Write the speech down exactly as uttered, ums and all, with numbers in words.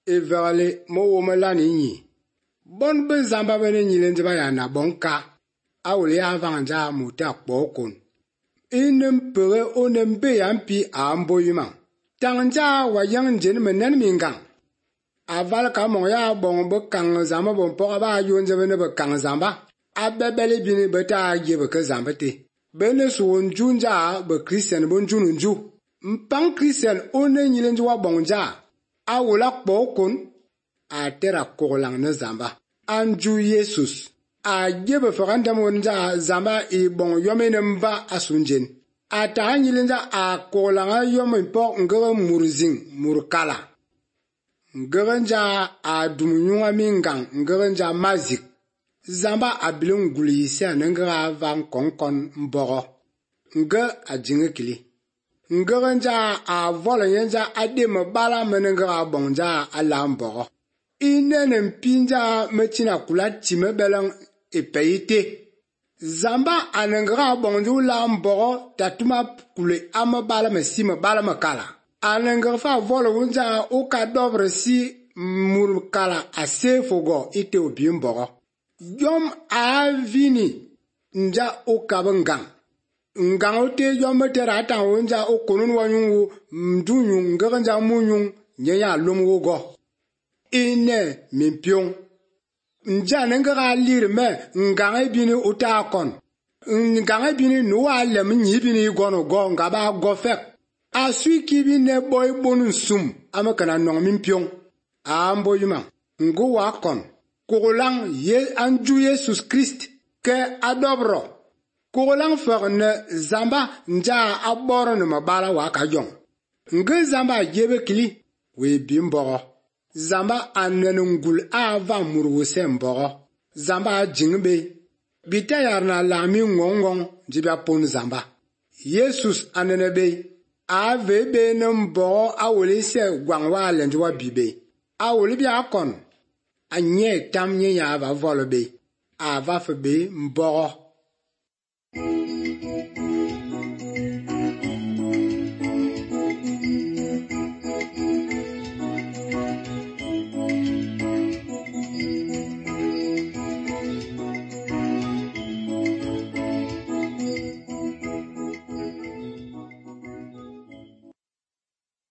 e verle mo wo melani nyi bon be zamba bene nyilenze ba ya na bonka awle ya vanja muta kpokon inem pere onem be yampi amboyima tangja wa yang jen menen mingang aval ka mo ya bon be kang zamba bon po ba yonze bene be kang zamba abebele bini beta ye be ka zamba te bene suwon junja be Christian bon jununju mpang Christian one nyilenze wa bonja awula kpokon a tera kolang na zamba anju Jesus a gebe faranda monja zamba e bon yomene mba asunjen ata anyilenza a kolanga yomen po ngere murzing murkala ngerenja a dumunyunga mingang ngerenja mazik zamba abilun gulisa ngera van konkon mboro nge ajinge kili ngerenja a volenja adema bala menengera bonja ala mboro inene mpinja metina kulati mebelang epeyite zamba anengra bonju la mboro tatuma kule ama bala mesima bala makala anengra fa volo unja o ka dovre si murkala ase fogo ite obi mboro yom avini nja o kabangang ngang ote yom tera ta unja o konun wanyungu mdunyu nganja munyung nyenya lomwogo ine mimpion nja nengara lir me nganga bini utakon nganga bini nuwa lem nyi bini gono go ngaba go fek asui ki bini boy bonun sum amakana nong mimpion ambo yuma ngu wakon kugulang ye anju Jesus Christ ke adobro kugulang ferne zamba nja aboro ne mabala waka yong nge zamba yebe kili we bimbo zamba anenungul ava murwuse mboro zamba jingbe bita yarna lami ngongong jibya pon zamba Jesus anenebe ave be nembo awolise gwangwa lenjwa bibe awoli bi akon anye tamnye ya ava volbe ava febe mboro